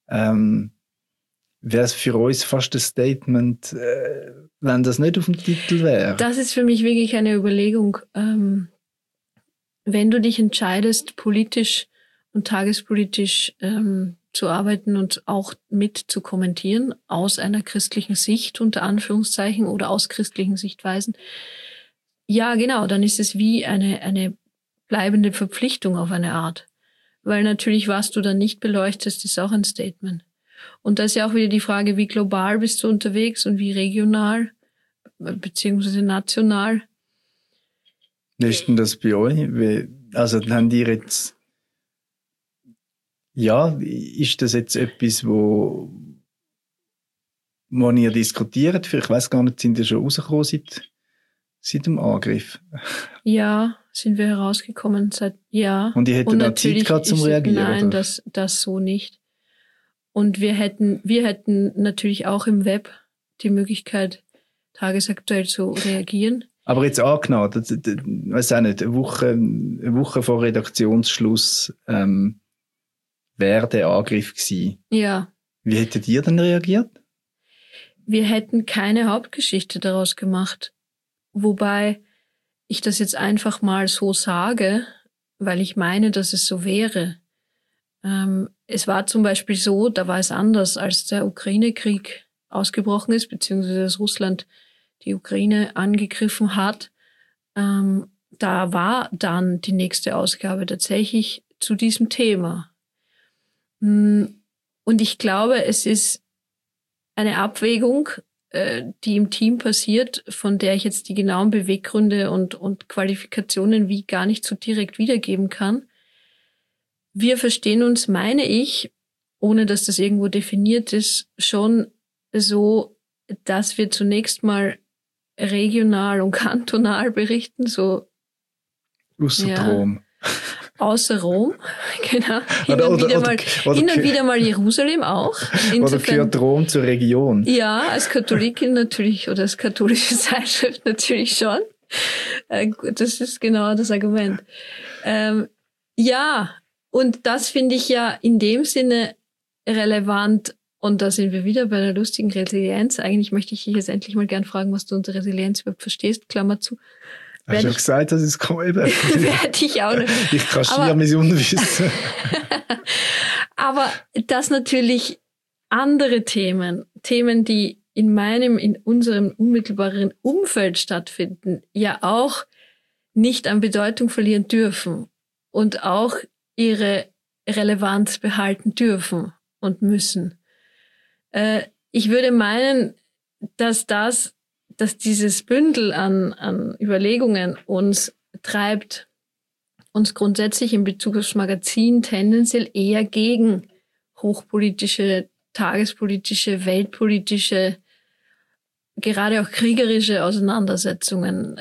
Speaker 2: wäre es für uns fast ein Statement, wenn das nicht auf dem Titel wäre.
Speaker 1: Das ist für mich wirklich eine Überlegung. Wenn du dich entscheidest, politisch und tagespolitisch zu arbeiten und auch mit zu kommentieren, aus einer christlichen Sicht, unter Anführungszeichen, oder aus christlichen Sichtweisen, ja, genau, dann ist es wie eine bleibende Verpflichtung auf eine Art. Weil natürlich, was du dann nicht beleuchtest, ist auch ein Statement. Und da ist ja auch wieder die Frage, wie global bist du unterwegs und wie regional, beziehungsweise national.
Speaker 2: Wie ist denn das bei euch? Also, haben die jetzt, ja, ist das jetzt etwas, wo ihr diskutiert? Ich weiss gar nicht, sind ihr schon rausgekommen seit dem Angriff?
Speaker 1: Ja, sind wir herausgekommen ja.
Speaker 2: Und ihr hättet da Zeit gehabt zum Reagieren?
Speaker 1: Nein, das so nicht. Und wir hätten natürlich auch im Web die Möglichkeit, tagesaktuell zu reagieren.
Speaker 2: Aber jetzt angenommen, weiß auch nicht, eine Woche vor Redaktionsschluss wäre der Angriff gewesen.
Speaker 1: Ja.
Speaker 2: Wie hättet ihr dann reagiert?
Speaker 1: Wir hätten keine Hauptgeschichte daraus gemacht. Wobei ich das jetzt einfach mal so sage, weil ich meine, dass es so wäre. Es war zum Beispiel so, da war es anders, als der Ukraine-Krieg ausgebrochen ist, beziehungsweise dass Russland die Ukraine angegriffen hat. Da war dann die nächste Ausgabe tatsächlich zu diesem Thema. Und ich glaube, es ist eine Abwägung, die im Team passiert, von der ich jetzt die genauen Beweggründe und Qualifikationen wie gar nicht so direkt wiedergeben kann. Wir verstehen uns, meine ich, ohne dass das irgendwo definiert ist, schon so, dass wir zunächst mal regional und kantonal berichten, so.
Speaker 2: Außer Rom.
Speaker 1: Außer Rom, genau. Hin und wieder mal Jerusalem auch.
Speaker 2: Insofern, oder gehört Rom zur Region?
Speaker 1: Ja, als Katholikin natürlich, oder als katholische Zeitschrift natürlich schon. Das ist genau das Argument. Ja, und das finde ich ja in dem Sinne relevant. Und da sind wir wieder bei der lustigen Resilienz. Eigentlich möchte ich dich jetzt endlich mal gern fragen, was du unter Resilienz überhaupt verstehst, Klammer zu.
Speaker 2: Hast du gesagt, dass es kommt?
Speaker 1: Werde ich auch nicht.
Speaker 2: Ich kaschiere mein Unwissen.
Speaker 1: Aber dass natürlich andere Themen, die in unserem unmittelbaren Umfeld stattfinden, ja auch nicht an Bedeutung verlieren dürfen und auch ihre Relevanz behalten dürfen und müssen. Ich würde meinen, dass dieses Bündel an Überlegungen uns treibt, uns grundsätzlich in Bezug aufs Magazin tendenziell eher gegen hochpolitische, tagespolitische, weltpolitische, gerade auch kriegerische Auseinandersetzungen,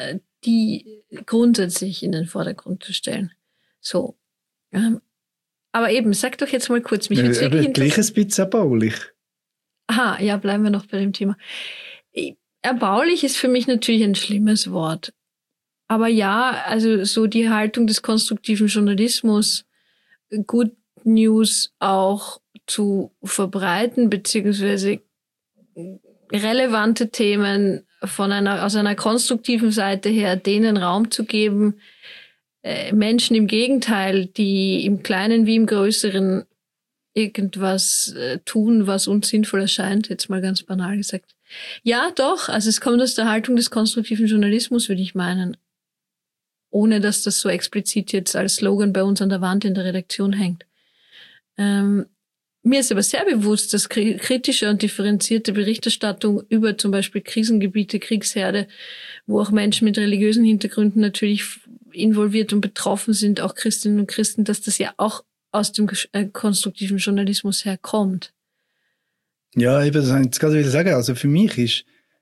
Speaker 1: die grundsätzlich in den Vordergrund zu stellen. So. Aber eben, sag doch jetzt mal kurz, mich jetzt wirklich
Speaker 2: gleich ein bisschen erbaulich.
Speaker 1: Aha, ja, bleiben wir noch bei dem Thema. Erbaulich ist für mich natürlich ein schlimmes Wort. Aber ja, also so die Haltung des konstruktiven Journalismus, Good News auch zu verbreiten, beziehungsweise relevante Themen aus einer konstruktiven Seite her denen Raum zu geben, Menschen im Gegenteil, die im Kleinen wie im Größeren irgendwas tun, was uns sinnvoll erscheint, jetzt mal ganz banal gesagt. Ja, doch, also es kommt aus der Haltung des konstruktiven Journalismus, würde ich meinen. Ohne dass das so explizit jetzt als Slogan bei uns an der Wand in der Redaktion hängt. Mir ist aber sehr bewusst, dass kritische und differenzierte Berichterstattung über zum Beispiel Krisengebiete, Kriegsherde, wo auch Menschen mit religiösen Hintergründen natürlich involviert und betroffen sind, auch Christinnen und Christen, dass das ja auch aus dem konstruktiven Journalismus herkommt.
Speaker 2: Ja, eben, das wollte ich jetzt gerade wieder sagen. Also für mich ist,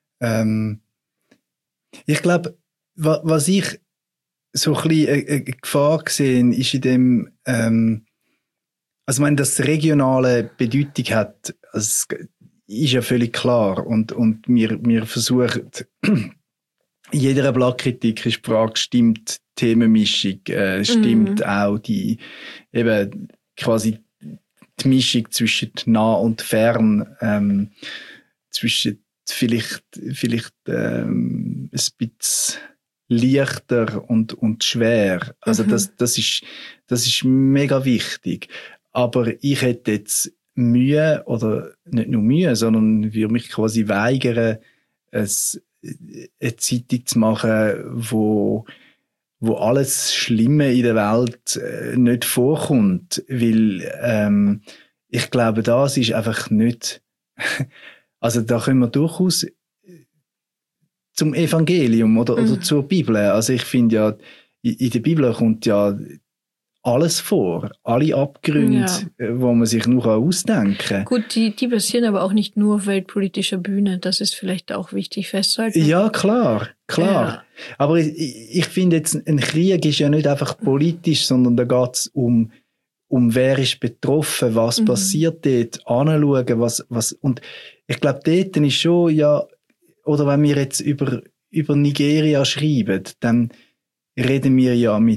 Speaker 2: ich glaube, was ich so ein bisschen eine Gefahr gesehen ist in dem, also ich meine, dass es regionale Bedeutung hat, also ist ja völlig klar. Und wir versuchen, in jeder Blattkritik ist die Frage, stimmt die Themenmischung, stimmt auch die, eben quasi die Mischung zwischen nah und fern, zwischen vielleicht ein bisschen leichter und schwer. Also das ist mega wichtig. Aber ich hätte jetzt Mühe, oder nicht nur Mühe, sondern würde mich quasi weigern, eine Zeitung zu machen, wo alles Schlimme in der Welt nicht vorkommt. Weil ich glaube, das ist einfach nicht... Also da können wir durchaus zum Evangelium oder zur Bibel. Also ich finde ja, in der Bibel kommt ja alles vor. Alle Abgründe, wo man sich nur ausdenken kann.
Speaker 1: Gut, die basieren aber auch nicht nur auf weltpolitischer Bühne. Das ist vielleicht auch wichtig festzuhalten.
Speaker 2: Ja, klar. Ja. Aber ich finde jetzt, ein Krieg ist ja nicht einfach politisch, sondern da geht es um wer ist betroffen, was passiert dort, anschauen, was und ich glaube, dort ist schon, ja, oder wenn wir jetzt über Nigeria schreiben, dann reden wir ja mit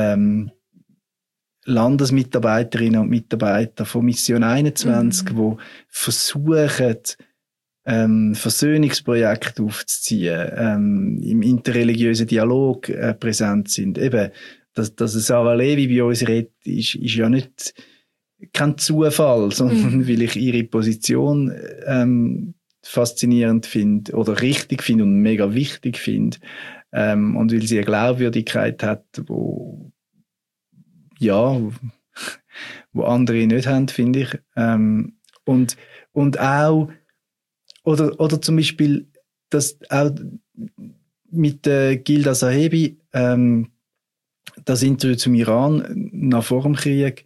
Speaker 2: Landesmitarbeiterinnen und Mitarbeitern von Mission 21, die versuchen, Versöhnungsprojekte aufzuziehen, im interreligiösen Dialog präsent sind. Eben, dass Sarah Levi bei uns redet, ist ja nicht kein Zufall, sondern weil ich ihre Position faszinierend finde oder richtig finde und mega wichtig finde, und weil sie eine Glaubwürdigkeit hat, wo andere nicht haben, finde ich. Und auch oder zum Beispiel das auch mit Gilda Sahebi, das Interview zum Iran nach vor dem Krieg,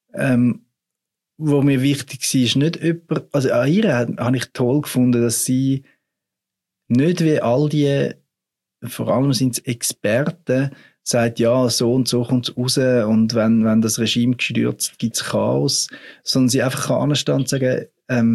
Speaker 2: wo mir wichtig war, ist nicht jemand, also an ihr habe ich toll gefunden, dass sie nicht wie all die, vor allem sind es Experten, sagt, ja, so und so kommt es raus und wenn das Regime gestürzt, gibt es Chaos, sondern sie einfach anstehen und sagen,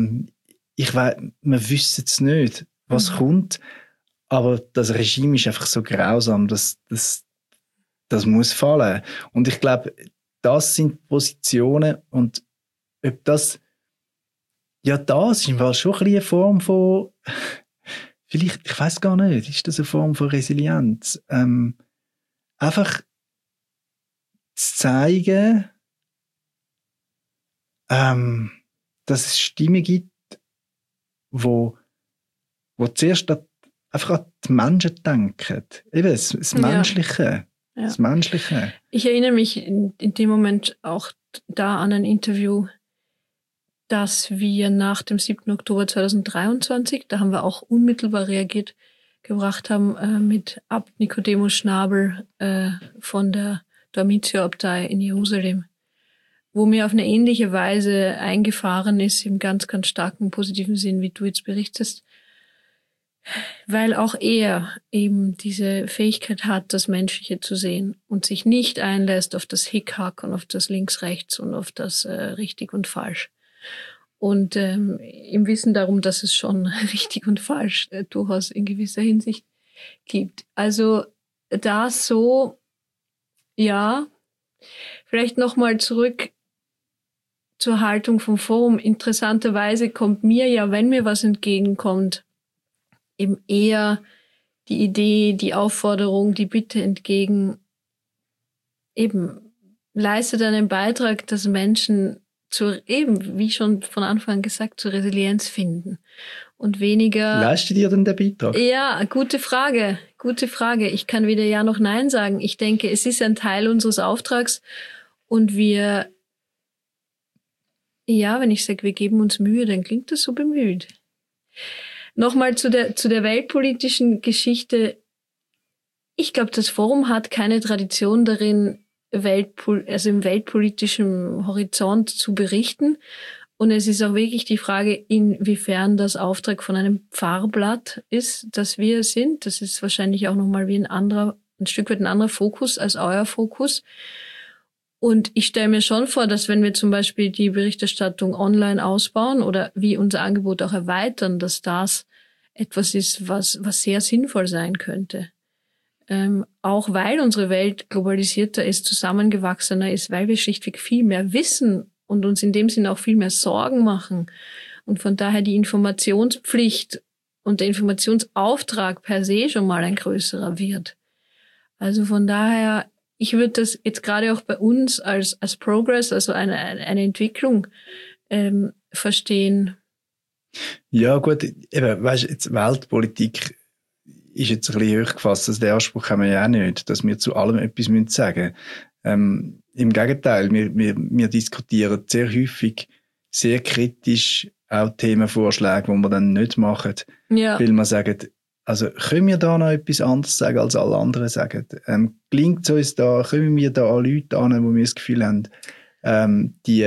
Speaker 2: wir wissen es nicht, was kommt, aber das Regime ist einfach so grausam, das muss fallen. Und ich glaube, das sind Positionen und ob das, ja, das ist schon eine Form von, vielleicht, ich weiß gar nicht, ist das eine Form von Resilienz? Einfach zu zeigen, dass es Stimmen gibt, wo zuerst einfach an die Menschen denken. Eben, das Menschliche. Ja. Das Menschliche.
Speaker 1: Ich erinnere mich in dem Moment auch da an ein Interview, das wir nach dem 7. Oktober 2023, da haben wir auch unmittelbar reagiert, gebracht haben mit Abt Nicodemus Schnabel von der Dormitio-Abtei in Jerusalem, wo mir auf eine ähnliche Weise eingefahren ist, im ganz, ganz starken positiven Sinn, wie du jetzt berichtest, Weil auch er eben diese Fähigkeit hat, das Menschliche zu sehen und sich nicht einlässt auf das Hickhack und auf das Links-Rechts und auf das richtig und falsch. Und im Wissen darum, dass es schon richtig und falsch durchaus in gewisser Hinsicht gibt. Also das so, ja, vielleicht nochmal zurück zur Haltung vom Forum. Interessanterweise kommt mir ja, wenn mir was entgegenkommt, eben eher die Idee, die Aufforderung, die Bitte entgegen, eben leistet einen Beitrag, dass Menschen eben, wie schon von Anfang an gesagt, zur Resilienz finden und weniger...
Speaker 2: Leistet ihr denn den Beitrag?
Speaker 1: Ja, gute Frage. Ich kann weder Ja noch Nein sagen. Ich denke, es ist ein Teil unseres Auftrags und wir, ja, wenn ich sage, wir geben uns Mühe, dann klingt das so bemüht. Nochmal zu der weltpolitischen Geschichte. Ich glaube, das Forum hat keine Tradition darin, im weltpolitischen Horizont zu berichten. Und es ist auch wirklich die Frage, inwiefern das Auftrag von einem Pfarrblatt ist, das wir sind. Das ist wahrscheinlich auch nochmal wie ein Stück weit ein anderer Fokus als euer Fokus. Und ich stelle mir schon vor, dass wenn wir zum Beispiel die Berichterstattung online ausbauen oder wie unser Angebot auch erweitern, dass das etwas ist, was sehr sinnvoll sein könnte. Auch weil unsere Welt globalisierter ist, zusammengewachsener ist, weil wir schlichtweg viel mehr wissen und uns in dem Sinne auch viel mehr Sorgen machen. Und von daher die Informationspflicht und der Informationsauftrag per se schon mal ein größerer wird. Also von daher, ich würde das jetzt gerade auch bei uns als Progress, also eine Entwicklung verstehen.
Speaker 2: Ja gut, eben, weißt, jetzt Weltpolitik ist jetzt ein bisschen hochgefasst. Also den Anspruch haben wir ja auch nicht, dass wir zu allem etwas sagen müssen. Im Gegenteil, wir diskutieren sehr häufig sehr kritisch auch Themenvorschläge, die wir dann nicht machen, weil wir sagen, also können wir da noch etwas anderes sagen, als alle anderen sagen? Gelingt es uns da, können wir da an Leute an, wo wir das Gefühl haben, die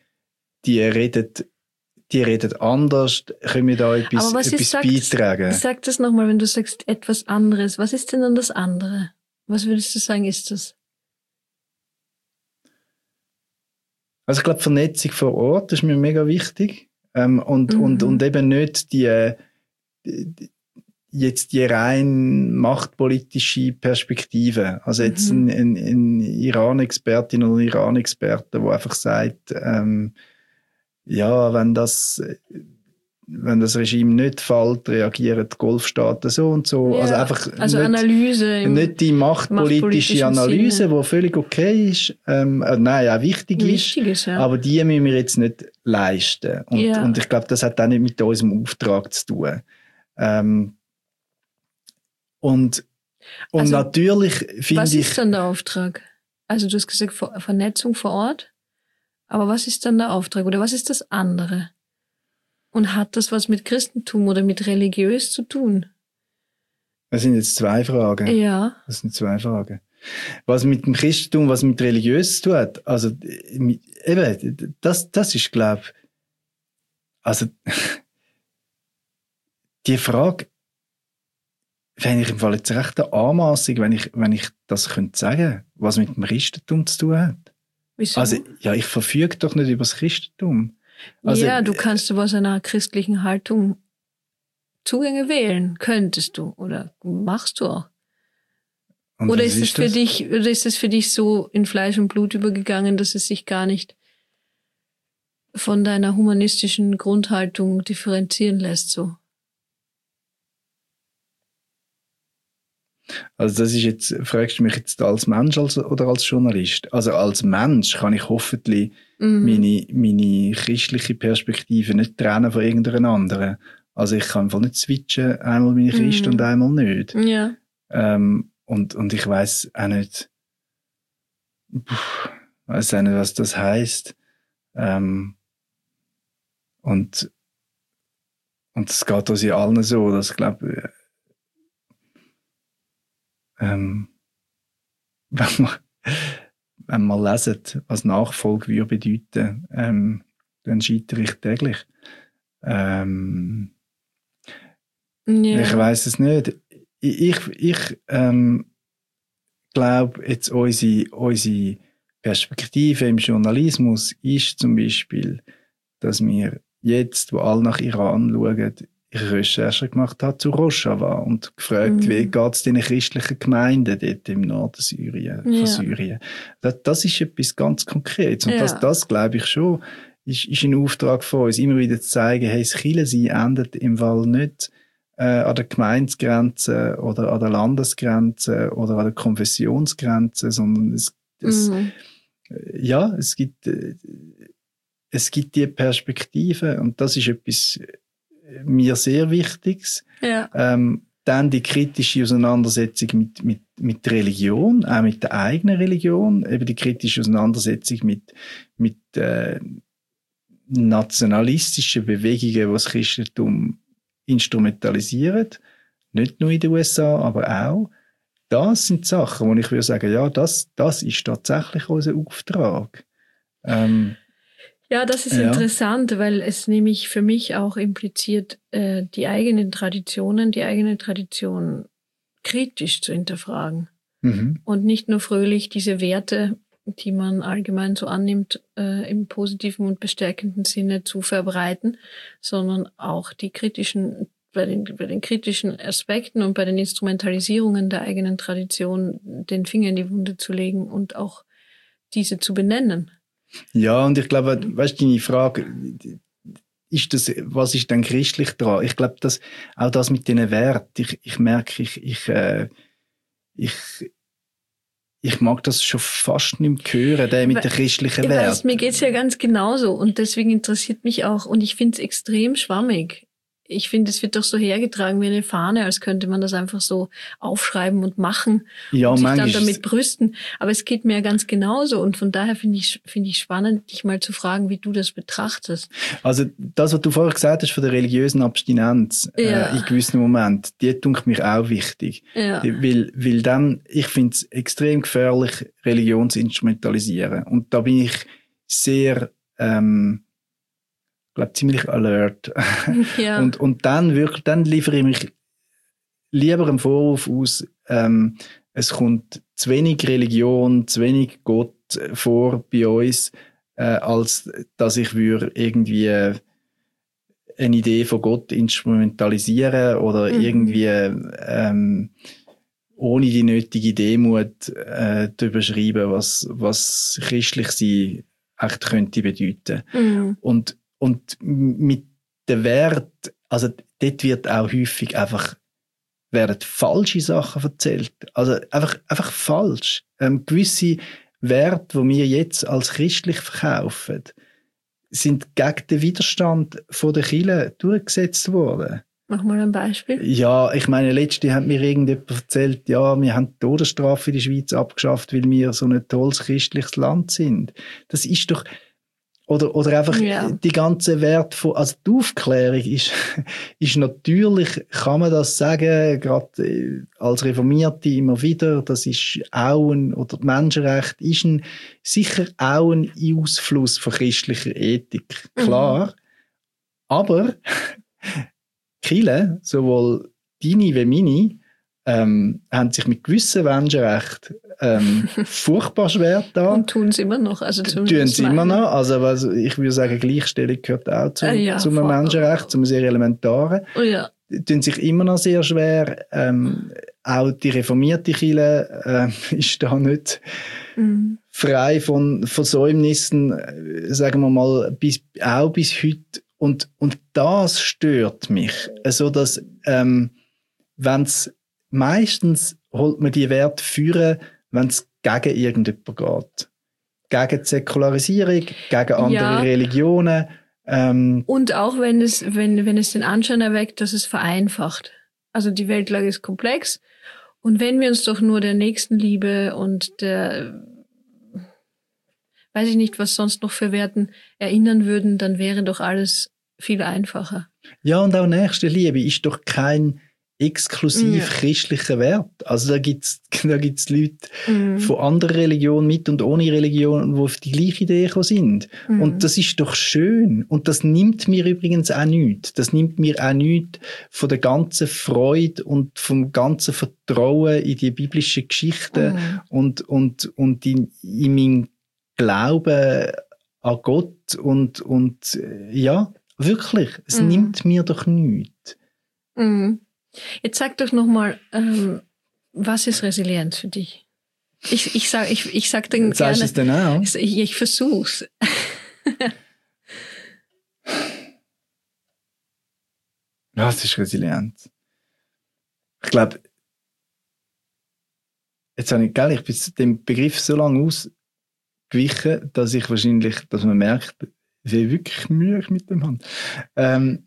Speaker 2: reden anders, können wir da etwas beitragen?
Speaker 1: Sag das nochmal, wenn du sagst etwas anderes. Was ist denn dann das andere? Was würdest du sagen, ist das?
Speaker 2: Also ich glaube, Vernetzung vor Ort ist mir mega wichtig. Und eben nicht die rein machtpolitische Perspektive. Also jetzt ein Iran-Expertin oder ein Iran-Experte, der einfach sagt, ja, wenn das Regime nicht fällt, reagieren die Golfstaaten so und so.
Speaker 1: Ja,
Speaker 2: also einfach
Speaker 1: nicht,
Speaker 2: Analyse. Nicht die machtpolitische Analyse, die völlig okay ist, nein, auch wichtig ist, ja. Aber die müssen wir jetzt nicht leisten. Und ich glaube, das hat auch nicht mit unserem Auftrag zu tun. Und also, natürlich finde ich...
Speaker 1: Was ist dann der Auftrag? Also du hast gesagt, Vernetzung vor Ort. Aber was ist dann der Auftrag oder was ist das andere? Und hat das was mit Christentum oder mit religiös zu tun?
Speaker 2: Das sind jetzt zwei Fragen.
Speaker 1: Ja.
Speaker 2: Das sind zwei Fragen. Was mit dem Christentum, was mit religiös zu tun hat, also eben, das ist, glaube ich, also die Frage fände ich im Fall jetzt recht eine Anmassung, wenn ich das könnte sagen, was mit dem Christentum zu tun hat.
Speaker 1: Wieso?
Speaker 2: Also, ja, ich verfüge doch nicht über das Christentum. Also,
Speaker 1: ja, du kannst aber aus einer christlichen Haltung Zugänge wählen, könntest du, oder machst du auch. Oder ist es für dich so in Fleisch und Blut übergegangen, dass es sich gar nicht von deiner humanistischen Grundhaltung differenzieren lässt, so?
Speaker 2: Also das ist jetzt, fragst du mich jetzt als Mensch oder als Journalist? Also als Mensch kann ich hoffentlich meine christliche Perspektive nicht trennen von irgendeiner anderen. Also ich kann einfach nicht switchen, einmal bin ich Christ und einmal nicht.
Speaker 1: Ja.
Speaker 2: Und ich weiss auch nicht, was das heisst. Und es geht uns ja allen so, dass ich glaube, wenn man lesen, was Nachfolge würde bedeuten, dann scheitere ich täglich.
Speaker 1: Ja.
Speaker 2: Ich weiss es nicht. Ich glaube, jetzt unsere Perspektive im Journalismus ist zum Beispiel, dass wir jetzt, wo alle nach Iran schauen, ihre Recherche gemacht hat zu Rojava und gefragt, wie geht es den christlichen Gemeinden dort im Norden von Syrien. Das ist etwas ganz Konkretes. Und das glaube ich schon, ist ein Auftrag von uns, immer wieder zu zeigen, hey, das Kirchensein endet im Fall nicht an der Gemeindegrenze oder an der Landesgrenze oder an der Konfessionsgrenze, sondern es gibt die Perspektive und das ist etwas mir sehr Wichtiges.
Speaker 1: Ja.
Speaker 2: Dann die kritische Auseinandersetzung mit Religion, auch mit der eigenen Religion, eben die kritische Auseinandersetzung mit nationalistischen Bewegungen, die das Christentum instrumentalisieren, nicht nur in den USA, aber auch. Das sind Sachen, wo ich würde sagen, ja, das ist tatsächlich unser Auftrag.
Speaker 1: Ja, das ist interessant, weil es nämlich für mich auch impliziert, die eigene Tradition kritisch zu hinterfragen. Und nicht nur fröhlich diese Werte, die man allgemein so annimmt, im positiven und bestärkenden Sinne zu verbreiten, sondern auch die kritischen, bei den kritischen Aspekten und bei den Instrumentalisierungen der eigenen Tradition den Finger in die Wunde zu legen und auch diese zu benennen. Ja, und ich glaube, weißt du, deine Frage, was ist denn christlich dran? Ich glaube, auch das mit diesen Werten, ich merke, ich mag das schon fast nicht mehr hören, der mit den christlichen Werten. Mir geht's ja ganz genauso und deswegen interessiert mich auch, und ich finde es extrem schwammig. Ich finde, es wird doch so hergetragen wie eine Fahne, als könnte man das einfach so aufschreiben und machen und sich dann damit brüsten. Aber es geht mir ja ganz genauso und von daher finde ich spannend, dich mal zu fragen, wie du das betrachtest. Also das, was du vorher gesagt hast von der religiösen Abstinenz in gewissen Momenten, die tut mich auch wichtig. Ja. Weil dann, ich finde es extrem gefährlich, Religion zu instrumentalisieren. Und da bin ich sehr ziemlich alert. Ja. Und dann liefere ich mich lieber einen Vorwurf aus, es kommt zu wenig Religion, zu wenig Gott vor bei uns, als dass ich würde irgendwie eine Idee von Gott instrumentalisieren oder irgendwie ohne die nötige Demut darüber schreiben, was christlich sein echt könnte bedeuten. Und mit dem Wert, also dort wird auch häufig werden falsche Sachen erzählt. Also einfach falsch. Gewisse Werte, die wir jetzt als christlich verkaufen, sind gegen den Widerstand von der Kirche durchgesetzt worden. Mach mal ein Beispiel. Ja, ich meine, letztens hat mir irgendjemand erzählt, ja, wir haben die Todesstrafe in der Schweiz abgeschafft, weil wir so ein tolles christliches Land sind. Das ist doch... Oder einfach die ganze Wert also die Aufklärung ist natürlich, kann man das sagen, gerade als Reformierte immer wieder, das ist auch oder Menschenrecht ist sicher auch ein Ausfluss von christlicher Ethik, klar. Aber Kirche, sowohl deine wie meine, haben sich mit gewissen Menschenrechten furchtbar schwer da. Und tun es immer noch. Also tun es immer noch. Also ich würde sagen, Gleichstellung gehört auch zum Menschenrecht, zum sehr elementaren. Oh ja. Tun sich immer noch sehr schwer. Auch die reformierte Kirche ist da nicht frei von Säumnissen, sagen wir mal, bis heute. Und das stört mich. Also, dass, wenn's meistens holt man die Werte führen, wenn es gegen irgendjemand geht. Gegen die Säkularisierung, gegen andere Religionen. Und auch wenn es den Anschein erweckt, dass es vereinfacht. Also die Weltlage ist komplex. Und wenn wir uns doch nur der Nächstenliebe und der, weiß ich nicht, was sonst noch für Werten erinnern würden, dann wäre doch alles viel einfacher. Ja, und auch Nächstenliebe ist doch kein
Speaker 2: exklusiv christlichen Wert. Also da gibt's Leute von anderen Religionen mit und ohne Religion, die auf die gleiche Idee gekommen sind. Und das ist doch schön. Und das nimmt mir übrigens auch nichts. Das nimmt mir auch nichts von der ganzen Freude und vom ganzen Vertrauen in die biblischen Geschichten und in meinen Glauben an Gott und ja, wirklich. Es nimmt mir doch nichts.
Speaker 1: Jetzt sag doch nochmal, was ist Resilienz für dich? Ich sag dann
Speaker 2: Sagst
Speaker 1: gerne.
Speaker 2: du es denn auch?
Speaker 1: Ich versuch's.
Speaker 2: Was ist Resilienz? Ich glaube, ich bin dem Begriff so lange ausgewichen, dass man merkt, wie wirklich Mühe ich mit dem habe.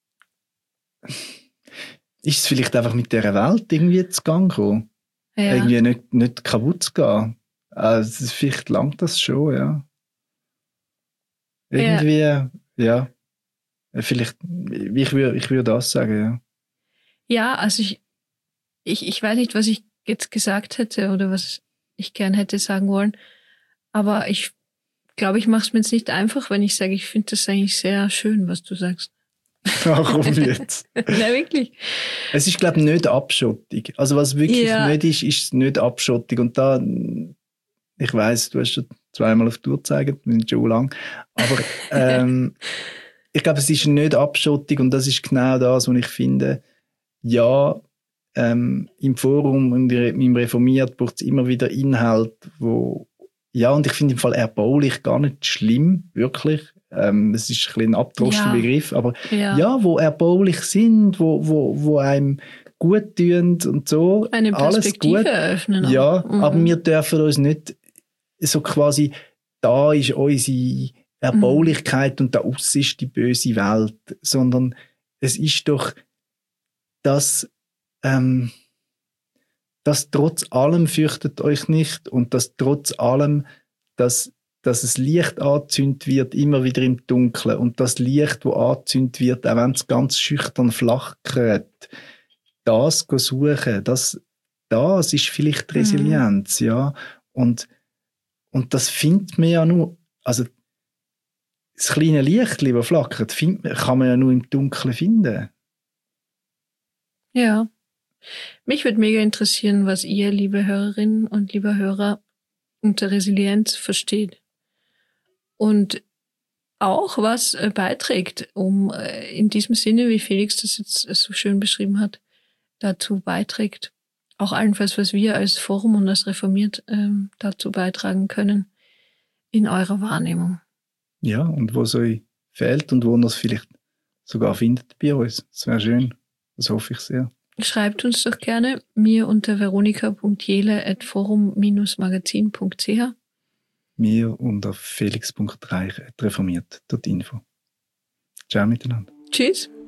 Speaker 2: Ist es vielleicht einfach mit dieser Welt irgendwie zu Gang gekommen? Ja. Irgendwie nicht kaputt zu gehen? Also vielleicht langt das schon, ja. Irgendwie, ja. Vielleicht, ich würde das sagen, ja.
Speaker 1: Ja, also ich weiß nicht, was ich jetzt gesagt hätte oder was ich gern hätte sagen wollen, aber ich glaube, ich mache es mir jetzt nicht einfach, wenn ich sage, ich finde das eigentlich sehr schön, was du sagst.
Speaker 2: Warum jetzt?
Speaker 1: Nein, wirklich.
Speaker 2: Es ist, glaube ich, nicht Abschottung. Also was wirklich nicht ist nicht Abschottung. Und da, ich weiss, du hast schon zweimal auf die Tour gezeigt, wir sind schon lang. Aber ich glaube, es ist nicht Abschottung und das ist genau das, was ich finde. Ja, im Forum und im Reformiert braucht es immer wieder Inhalt, wo, ja, und ich finde im Fall erbaulich gar nicht schlimm, wirklich. Es ist ein bisschen ein abgedroschener Begriff, aber wo erbaulich sind, wo einem gut tun und so.
Speaker 1: Eine Perspektive alles gut eröffnen.
Speaker 2: Ja, aber wir dürfen uns nicht so quasi, da ist unsere Erbaulichkeit und da aus ist die böse Welt, sondern es ist doch das trotz allem fürchtet euch nicht und das trotz allem, dass es Licht angezündet wird, immer wieder im Dunkeln. Und das Licht, das angezündet wird, auch wenn es ganz schüchtern flackert, das suchen, das ist vielleicht Resilienz, ja. Und das findet man ja nur, also das kleine Licht, das flackert, kann man ja nur im Dunkeln finden.
Speaker 1: Ja. Mich würde mega interessieren, was ihr, liebe Hörerinnen und liebe Hörer, unter Resilienz versteht. Und auch was beiträgt, um in diesem Sinne, wie Felix das jetzt so schön beschrieben hat, dazu beiträgt, auch allenfalls, was wir als Forum und als Reformiert dazu beitragen können, in eurer Wahrnehmung.
Speaker 2: Ja, und wo es euch fehlt und wo ihr es vielleicht sogar findet bei uns. Das wäre schön. Das hoffe ich sehr. Schreibt
Speaker 1: uns doch gerne, mir unter veronika.jele@forum-magazin.ch.
Speaker 2: Mir unter felix.reich@reformiert.info. Ciao miteinander.
Speaker 1: Tschüss.